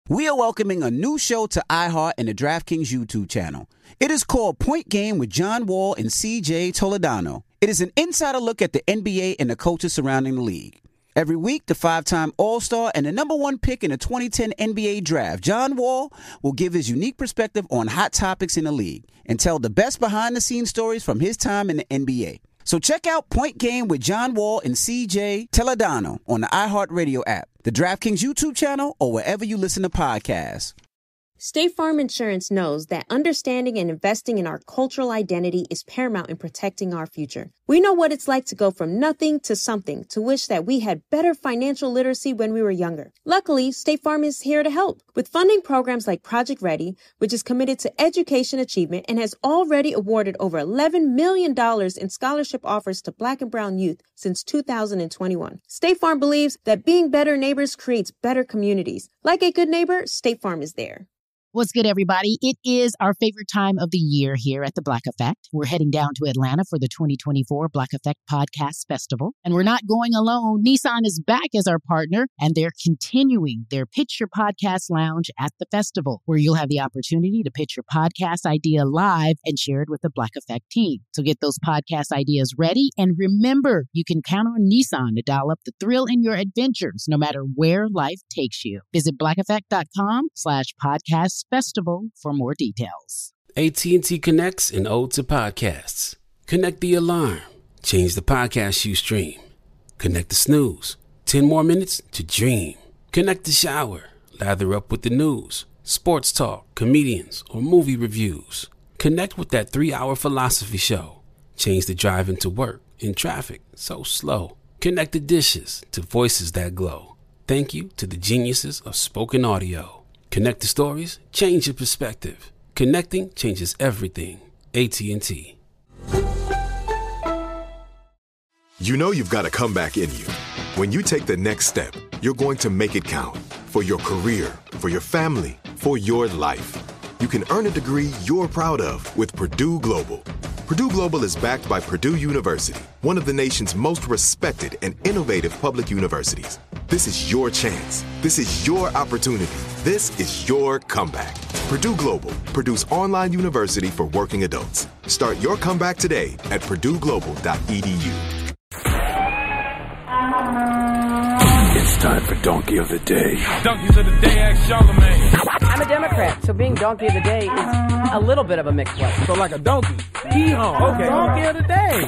We are welcoming a new show to iHeart and the DraftKings YouTube channel. It is called Point Game with John Wall and CJ Toledano. It is an insider look at the NBA and the coaches surrounding the league. Every week, the 5-time All-Star and the number one pick in the 2010 NBA Draft, John Wall, will give his unique perspective on hot topics in the league and tell the best behind-the-scenes stories from his time in the NBA. So check out Point Game with John Wall and CJ Toledano on the iHeartRadio app, the DraftKings YouTube channel, or wherever you listen to podcasts. State Farm Insurance knows that understanding and investing in our cultural identity is paramount in protecting our future. We know what it's like to go from nothing to something, to wish that we had better financial literacy when we were younger. Luckily, State Farm is here to help with funding programs like Project Ready, which is committed to education achievement and has already awarded over $11 million in scholarship offers to Black and Brown youth since 2021. State Farm believes that being better neighbors creates better communities. Like a good neighbor, State Farm is there. What's good, everybody? It is our favorite time of the year here at the Black Effect. We're heading down to Atlanta for the 2024 Black Effect Podcast Festival. And we're not going alone. Nissan is back as our partner, and they're continuing their Pitch Your Podcast Lounge at the festival, where you'll have the opportunity to pitch your podcast idea live and share it with the Black Effect team. So get those podcast ideas ready. And remember, you can count on Nissan to dial up the thrill in your adventures, no matter where life takes you. Visit blackeffect.com/podcast festival for more details. AT&T connects an ode to podcasts. Connect the alarm. Change the podcast you stream. Connect the snooze. 10 more minutes to dream. Connect the shower. Lather up with the news, sports talk, comedians, or movie reviews. Connect with that 3-hour philosophy show. Change the drive into work in traffic so slow. Connect the dishes to voices that glow. Thank you to the geniuses of spoken audio. Connect the stories, change your perspective. Connecting changes everything. AT&T. You know you've got a comeback in you. When you take the next step, you're going to make it count. For your career, for your family, for your life. You can earn a degree you're proud of with Purdue Global. Purdue Global is backed by Purdue University, one of the nation's most respected and innovative public universities. This is your chance. This is your opportunity. This is your comeback. Purdue Global, Purdue's online university for working adults. Start your comeback today at purdueglobal.edu. It's time for Donkey of the Day. Donkeys of the Day, ask Charlemagne. I'm a Democrat, so being Donkey of the Day is a little bit of a mixed one. So like a donkey. Hee-haw. Okay. Donkey of the Day.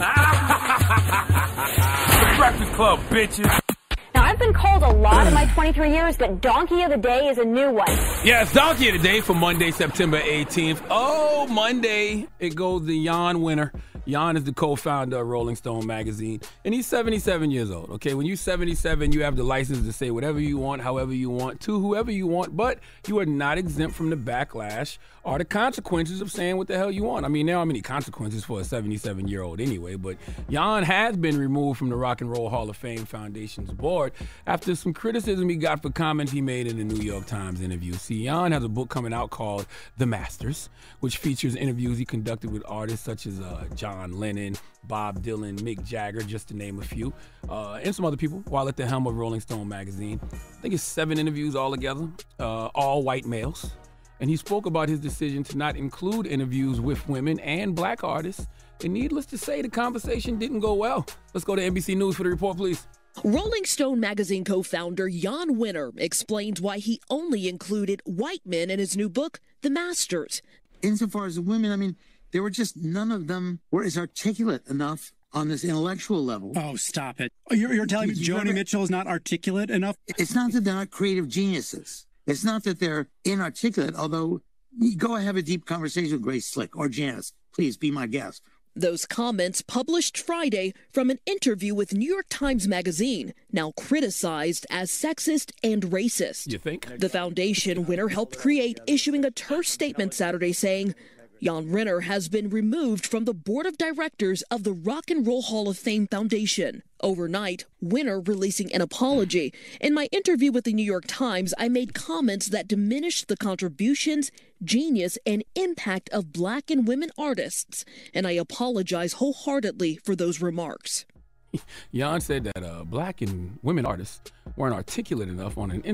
The Breakfast Club, bitches. Now, I've been called a lot in my 23 years, but Donkey of the Day is a new one. Yes, Donkey of the Day for Monday, September 18th. Oh, Monday, it goes to Jan Winter. Jan is the co-founder of Rolling Stone magazine, and he's 77 years old, okay? When you're 77, you have the license to say whatever you want, however you want, to whoever you want, but you are not exempt from the backlash or the consequences of saying what the hell you want. I mean, there aren't many consequences for a 77-year-old anyway, but Jan has been removed from the Rock and Roll Hall of Fame Foundation's board after some criticism he got for comments he made in the New York Times interview. See, Jan has a book coming out called The Masters, which features interviews he conducted with artists such as John Lennon, Bob Dylan, Mick Jagger, just to name a few, and some other people, while at the helm of Rolling Stone magazine. I think it's 7 interviews altogether, all white males. And he spoke about his decision to not include interviews with women and black artists. And needless to say, the conversation didn't go well. Let's go to NBC News for the report, please. Rolling Stone magazine co-founder Jan Winter explains why he only included white men in his new book, The Masters. Insofar as the women, I mean, there were just none of them were as articulate enough on this intellectual level. Oh, stop it. You're telling me Joni Mitchell is not articulate enough? It's not that they're not creative geniuses. It's not that they're inarticulate, although you go and have a deep conversation with Grace Slick or Janice. Please be my guest. Those comments published Friday from an interview with New York Times Magazine, now criticized as sexist and racist. You think? The foundation Winter helped create, issuing a terse statement Saturday saying, Jan Renner has been removed from the board of directors of the Rock and Roll Hall of Fame Foundation. Overnight, Winter releasing an apology. In my interview with the New York Times, I made comments that diminished the contributions, genius, and impact of black and women artists, and I apologize wholeheartedly for those remarks. Jan said that black and women artists weren't articulate enough on an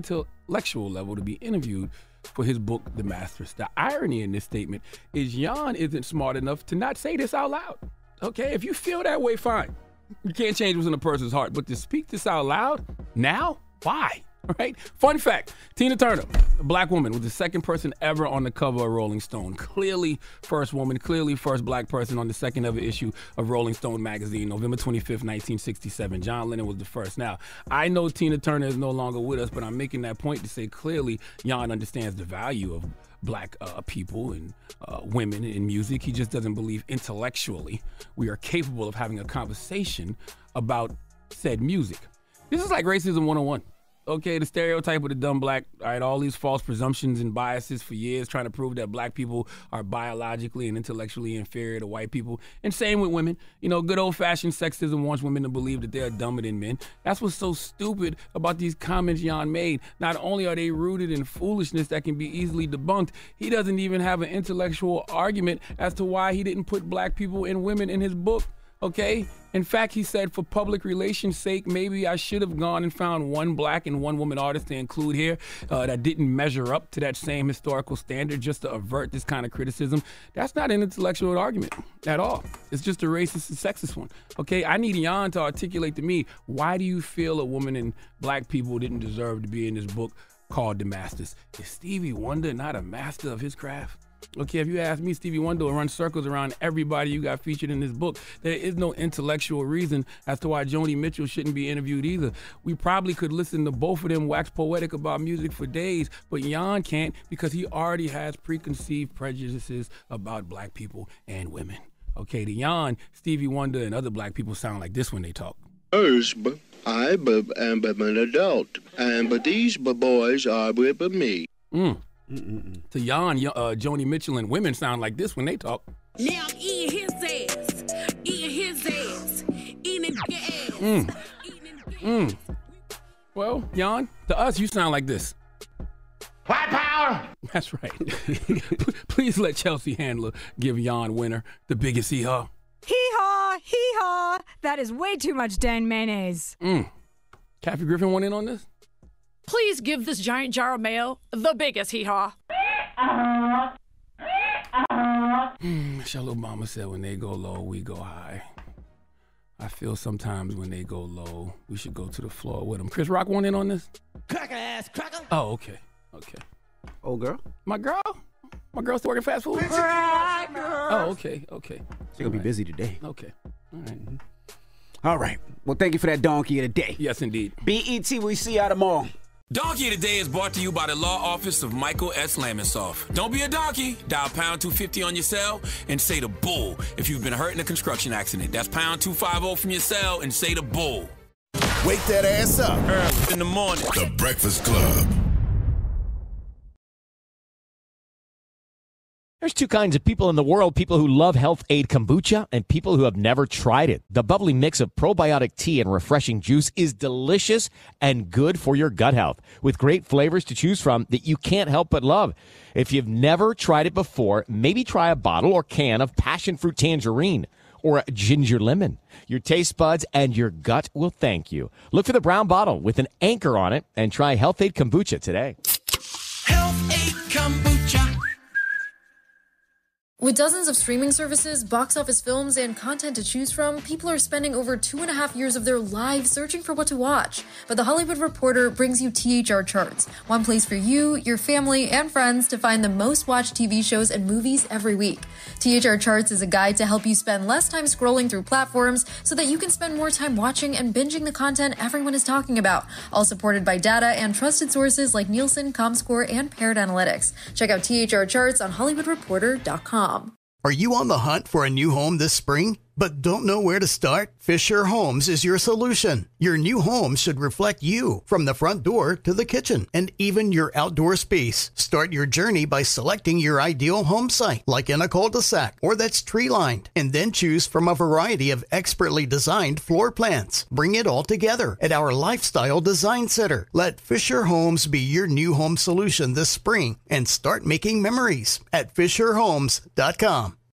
intellectual level to be interviewed for his book, The Masters. The irony in this statement is Jan isn't smart enough to not say this out loud. Okay, if you feel that way, fine. You can't change what's in a person's heart, but to speak this out loud now, why? Right? Fun fact, Tina Turner, a black woman, was the second person ever on the cover of Rolling Stone. Clearly first woman, clearly first black person on the second ever issue of Rolling Stone magazine, November 25th, 1967. John Lennon was the first. Now, I know Tina Turner is no longer with us, but I'm making that point to say clearly Jan understands the value of black people and women in music. He just doesn't believe intellectually we are capable of having a conversation about said music. This is like racism 101. Okay, the stereotype of the dumb black, all right, all these false presumptions and biases for years trying to prove that black people are biologically and intellectually inferior to white people. And same with women. You know, good old-fashioned sexism wants women to believe that they're dumber than men. That's what's so stupid about these comments Jan made. Not only are they rooted in foolishness that can be easily debunked, he doesn't even have an intellectual argument as to why he didn't put black people and women in his book. Okay? In fact, he said, for public relations' sake, maybe I should have gone and found one black and one woman artist to include here that didn't measure up to that same historical standard just to avert this kind of criticism. That's not an intellectual argument at all. It's just a racist and sexist one. Okay? I need Jan to articulate to me, why do you feel a woman and black people didn't deserve to be in this book called The Masters? Is Stevie Wonder not a master of his craft? Okay, if you ask me, Stevie Wonder will run circles around everybody you got featured in this book. There is no intellectual reason as to why Joni Mitchell shouldn't be interviewed either. We probably could listen to both of them wax poetic about music for days, but Jan can't because he already has preconceived prejudices about black people and women. Okay, to Jan, Stevie Wonder and other black people sound like this when they talk. I am an adult, but these boys are with me. To Jan, Joni Mitchell and women sound like this when they talk. Now I'm eating his ass, eating nigga ass. Well, Jan, to us, you sound like this. White power! That's right. Please let Chelsea Handler give Jan Winner the biggest hee-haw. Hee-haw, hee-haw. That is way too much Dan mayonnaise. Kathy Griffin went in on this? Please give this giant jar of mayo the biggest hee-haw. Michelle Obama said, when they go low, we go high. I feel sometimes when they go low, we should go to the floor with them. Chris Rock went in on this? Cracker ass cracker. Oh, okay. Old girl? My girl? My girl's still working fast food? Oh, okay. She's going to be busy today. Okay. All right. All right. Well, thank you for that donkey of the day. Yes, indeed. BET, we see y'all tomorrow. Donkey of the Day is brought to you by the law office of Michael S. Lamonsoff. Don't be a donkey. Dial pound 250 on your cell and say the bull if you've been hurt in a construction accident. That's pound 250 from your cell and say the bull. Wake that ass up. Early in the morning. The Breakfast Club. There's two kinds of people in the world, people who love Health Aid Kombucha and people who have never tried it. The bubbly mix of probiotic tea and refreshing juice is delicious and good for your gut health, with great flavors to choose from that you can't help but love. If you've never tried it before, maybe try a bottle or can of passion fruit tangerine or ginger lemon. Your taste buds and your gut will thank you. Look for the brown bottle with an anchor on it and try Health Aid Kombucha today. Health Aid Kombucha. With dozens of streaming services, box office films, and content to choose from, people are spending over 2.5 years of their lives searching for what to watch. But The Hollywood Reporter brings you THR Charts, one place for you, your family, and friends to find the most watched TV shows and movies every week. THR Charts is a guide to help you spend less time scrolling through platforms so that you can spend more time watching and binging the content everyone is talking about, all supported by data and trusted sources like Nielsen, Comscore, and Paired Analytics. Check out THR Charts on HollywoodReporter.com. Are you on the hunt for a new home this spring, but don't know where to start? Fisher Homes is your solution. Your new home should reflect you, from the front door to the kitchen, and even your outdoor space. Start your journey by selecting your ideal home site, like in a cul-de-sac or that's tree-lined, and then choose from a variety of expertly designed floor plans. Bring it all together at our Lifestyle Design Center. Let Fisher Homes be your new home solution this spring and start making memories at FisherHomes.com.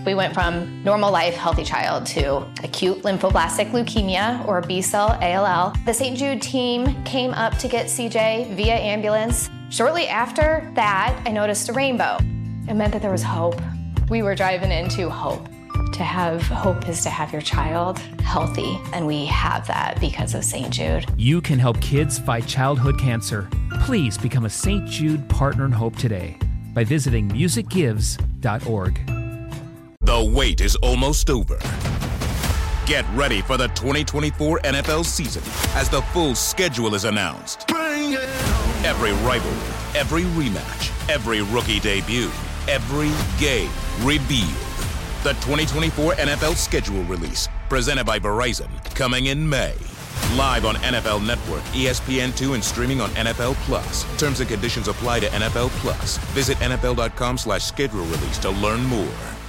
We went from normal life, healthy child to acute lymphoblastic leukemia, or B-cell ALL. The St. Jude team came up to get CJ via ambulance. Shortly after that, I noticed a rainbow. It meant that there was hope. We were driving into hope. To have hope is to have your child healthy, and we have that because of St. Jude. You can help kids fight childhood cancer. Please become a St. Jude Partner in Hope today by visiting musicgives.org. The wait is almost over. Get ready for the 2024 NFL season as the full schedule is announced. Every rivalry, every rematch, every rookie debut, every game revealed. The 2024 NFL schedule release, presented by Verizon, coming in May. Live on NFL Network, ESPN2, and streaming on NFL Plus. Terms and conditions apply to NFL Plus. Visit NFL.com/schedule release to learn more.